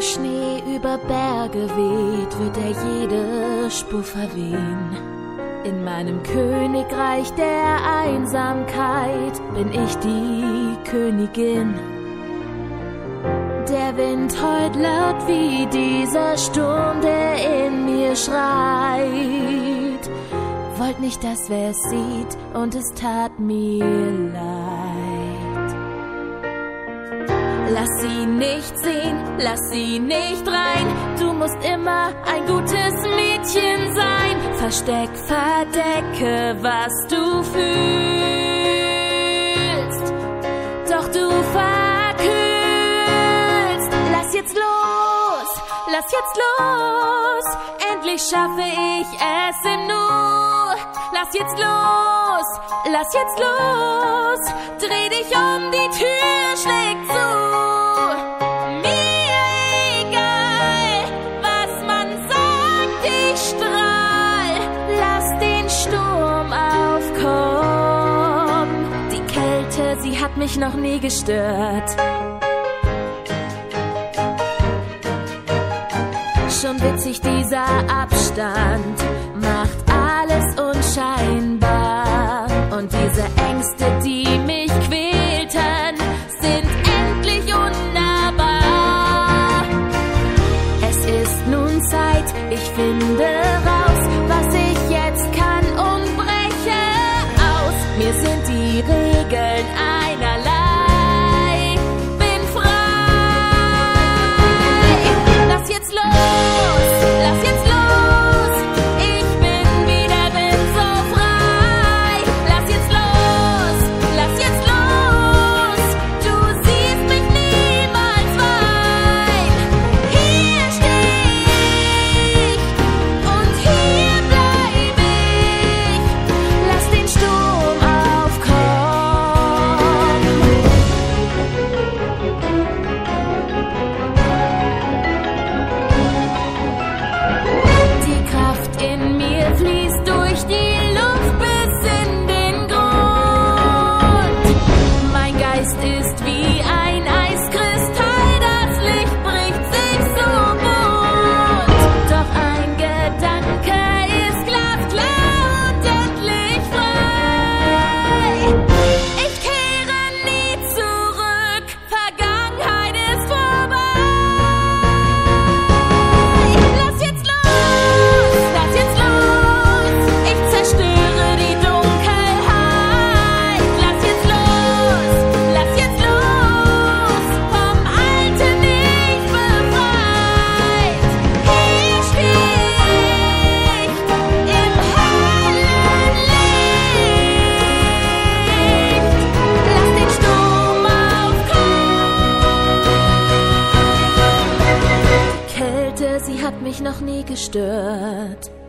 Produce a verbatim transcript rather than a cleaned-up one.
der Schnee über Berge weht, wird er jede Spur verwehen. In meinem Königreich der Einsamkeit bin ich die Königin. Der Wind heult laut wie dieser Sturm, der in mir schreit. Wollt nicht, dass wer es sieht, und es tat mir leid. Lass sie nicht sehen, lass sie nicht rein. Du musst immer ein gutes Mädchen sein. Versteck, verdecke, was du fühlst. Doch du verkühlst. Lass jetzt los, lass jetzt los. Endlich schaffe ich es im Nu. Lass jetzt los, lass jetzt los. Dreh dich um, die Tür schlägt zu. Mir egal, was man sagt, ich strahl. Lass den Sturm aufkommen. Die Kälte, sie hat mich noch nie gestört. Schon witzig dieser Abstand, macht alles unscheinbar. Und diese Ängste, die mich quälten, sind endlich unnahbar. Es ist nun Zeit, ich finde raus, was ich jetzt kann und breche aus. Mir sind die Regeln einerlei, bin frei. Lass jetzt los! Lass jetzt los, ich bin wieder, bin so frei. Lass jetzt los, lass jetzt los, du siehst mich niemals wein. Hier steh ich und hier bleib ich. Lass den Sturm aufkommen. Die Kraft in mir fließt durch die Luft bis in den Grund. Mein Geist ist wie ein Eiskristall, das Licht bricht sich so bunt. Doch ein Gedanke ist glasklar und endlich frei. Ich kehre nie zurück, Vergangenheit ist vorbei. Lass jetzt los, lass jetzt los, ich zerstöre die Dunkelheit. Lass jetzt los, lass jetzt los, vom Alten nicht befreit. Hier steh ich im hellen Licht. Lass den Sturm aufkommen. Die Kälte, sie hat mich noch nie gestört.